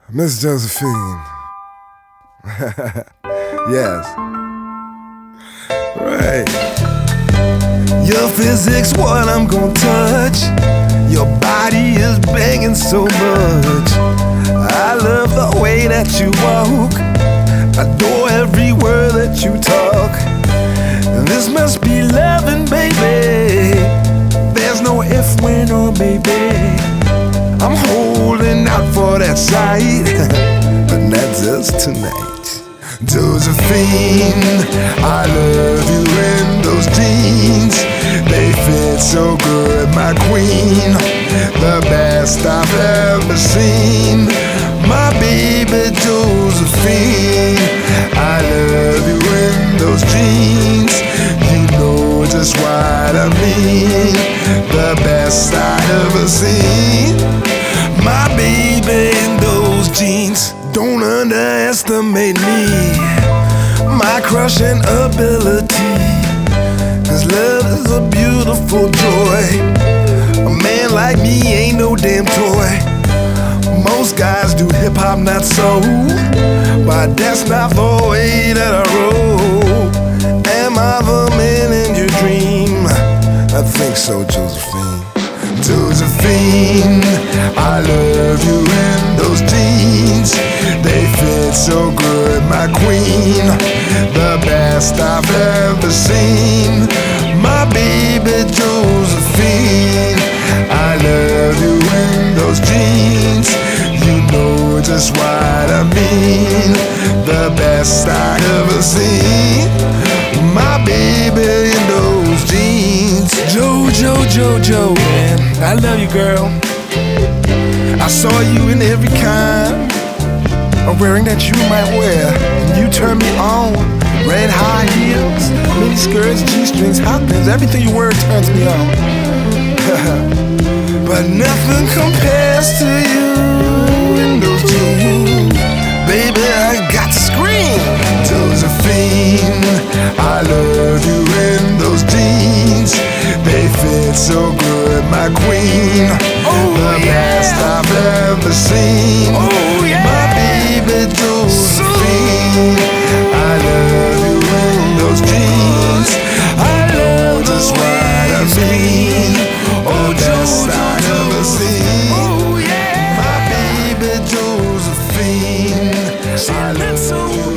Miss Josephine. Yes. Right. Your physics, what I'm gonna touch. Your body is banging so much. I love the way that you walk. Adore every word that you talk. This must be loving, baby. There's no if, when, or maybe. I'm holding out for that sight, but not just tonight. Josephine, I love you in those jeans. They fit so good, my queen. The best I've ever seen. My baby Josephine, I love you in those jeans. You know just what I mean. The best I've ever seen. My baby in those jeans. Don't underestimate me, my crushing ability. Cause love is a beautiful joy. A man like me ain't no damn toy. Most guys do hip-hop, not so. But that's not the way that I roll. Am I the man in your dream? I think so, Josephine. Josephine, I love you in those jeans. They fit so good, my queen. The best I've ever seen. My baby Josephine, I love you in those jeans. You know just what I mean. The best I've ever seen. My baby in those jeans. Jojo, man, I love you, girl. I saw you in every kind of wearing that you might wear, and you turn me on. Red high heels, mini skirts, G-strings, hot pins, everything you wear turns me on. But nothing compares to you in those jeans. Baby, I got to scream. Josephine, I love you in those jeans. They fit so good, my queen. The best I've ever seen. My baby Josephine, I love you in those jeans. I love just what I mean. The best I've ever seen. My baby Josephine, I love you.